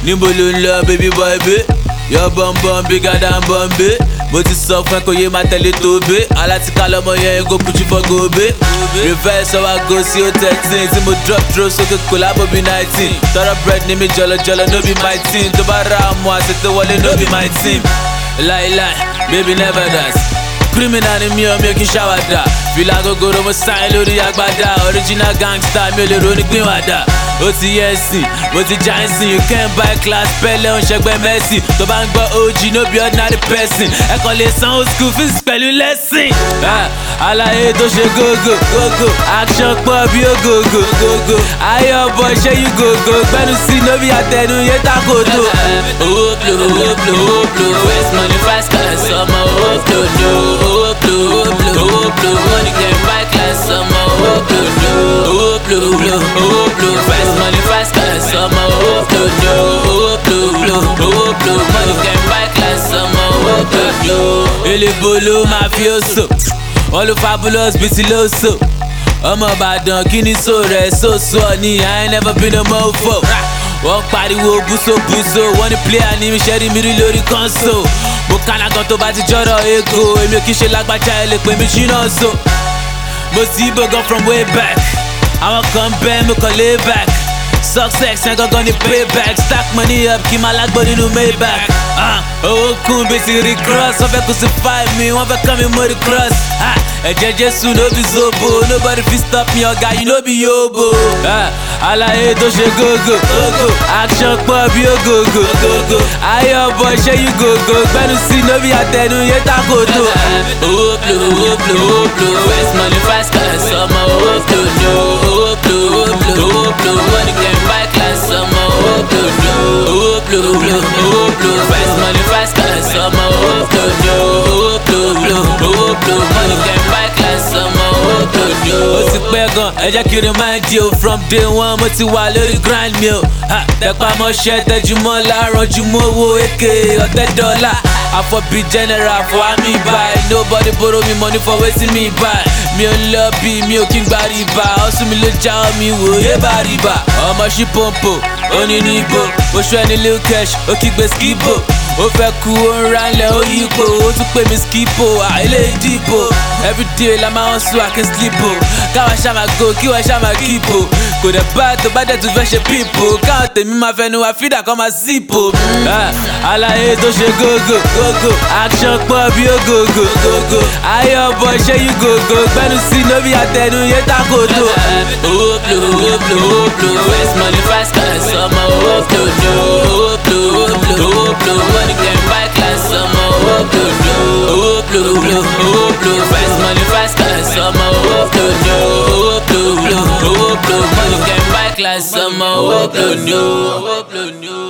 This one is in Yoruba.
níbo ló ń lọ baby boy bé? Your bum bum bigger than Bombay. Mo ti sọ fún ẹ kò yé máa tẹ̀lé Tóbé. Alátíká lọmọ yẹn go put you for gobe. Reverse ọwọ́ go sí O13 tí mo drop throw sókè collabo bí 19. Tọrọ bread ní mi jọlọjọlọ no be my team. Tó bá ra àmọ́ àṣetò wọlé no be my team. Láíláí baby never dance. Criminal ni mi ò mi ò kí n ṣàwàdà. Fìlà gogoro mo sáyé lórí agbádá. Original gangster mi ò lè ronú pín wàdà. Ó ti yẹ ẹ̀sìn, mo ti já ẹ̀sìn. You can't buy class pẹ́lẹ́ òun ṣẹgbẹ́ Messi. Tó bá ń gbọ́ OG no be ordinary person. Ẹ kàn lè sanwó school fees pẹ̀lú lẹ́sìn. Àlàyé tó ṣe gógó, gógó. Action pọ̀ bí ògógó, gógó. Ayé ọ̀bọ̀ ṣé yí gógó. Gbẹ́nu sí no be àtẹnu yé takoto. Owó blow, owó blow, owó blow. First money fast class, ọmọ owó blow no. Owó blow, owó blow, owó blow. Money can buy class, ọmọ owó blow no. Owó blow, owó blow. First money fast class, ọmọ owó blow no. Owó blow, owó blow. Money can buy class, ọmọ owó blow no. Elébolo mafioso, wọ́n ló fabulous bí ti lóso. Ọmọ Ìbàdàn kí ni so rẹ̀ so ni I ain't never been a mofo. Wọ́n pariwo búso, wọ́n ní player ní mi ṣẹ́rí mi rí lórí console. Mo kàná gan tó bá ti jọ́rọ̀ ego, èmi ò kí ṣe lágbájá ẹ lè pè mí ṣínà so. Mo sì bò gan from way back, àwọn kan bẹ́ẹ̀ mo kàn lay back. Success yẹn gangan ni payback, stack money up kí máa lágbó nínú Maybach. Owó kún bí ti rí cross, wọ́n fẹ́ crucify mi, wọ́n fẹ́ kàn mí mórí cross. Ẹ̀jẹ̀ Jésù no be zobo, nobody fit stop me ọ̀gá you no be yobo. Àlàyé tó ṣe gógó, gógó. Action pọ̀ bí ògógó, gógó. Ayé ọ̀bọ̀ ṣé yí gógó. Gbẹ́nu sí no be àtẹnu yé takoto. Owó blow, owó blow, owó blow. First money fast class, ọmọ owó blow no. Owó blow, owó blow, owó blow. Money can buy class, ọmọ owó blow no. Owó blow, owó blow. First money fast class, ọmọ owó blow no. Owó blow, owó blow. Money can buy class, ọmọ owó blow no. Ó ti pẹ́ gan, ẹ jẹ́ kí n remind you from day one mo ti wà lórí grind mi o. Tẹpá mọ́ṣẹ́ tẹjúmọ́ láàárọ̀ jùmọ̀ owó èké ọ̀tẹ́ dọ́là. Afọ́bí general for me buy. Nobody borrow me money for wetin me buy. Mi ò lọ bí mi ò kí n gba rìbá. Ọ̀sùn mi ló já omi wò yé bá rìbá. Ọmọ ṣí pọ́ǹpù, ó ní níbo. Oṣù ẹni lil cash, ó kígbe skipo. Ó fẹ́ kú ó ń ránlẹ̀ ó yípo. Ó tún pè mí skipo, ilé ìdìbò. Everyday la máa ń sùn I can sleep o. Káwa ṣá máa go, kí wọ́n ṣá máa keep o. Kò dẹ̀ bá tó bá dẹ̀ tún fẹ́ ṣe pípò. Káwọn tèmi máa fẹnu wa fídà kan máa sípò. Àlàyé tó ṣe gógó, gógó. Action pọ̀ bí ògógó, gógó. Ayé ọ̀bọ̀ ṣé yí gógó. Gbẹ́nu sí no be àtẹnu yé takoto. Owó blow, owó blow, owó blow. First money fast class, ọmọ owó blow no. Owó blow, owó blow, owó blow. Money can buy class, ọmọ owó blow no. Owó blow, owó blow. First money fast class, ọmọ owó blow no. Owó blow, owó blow. Money can buy class, ọmọ owó blow no.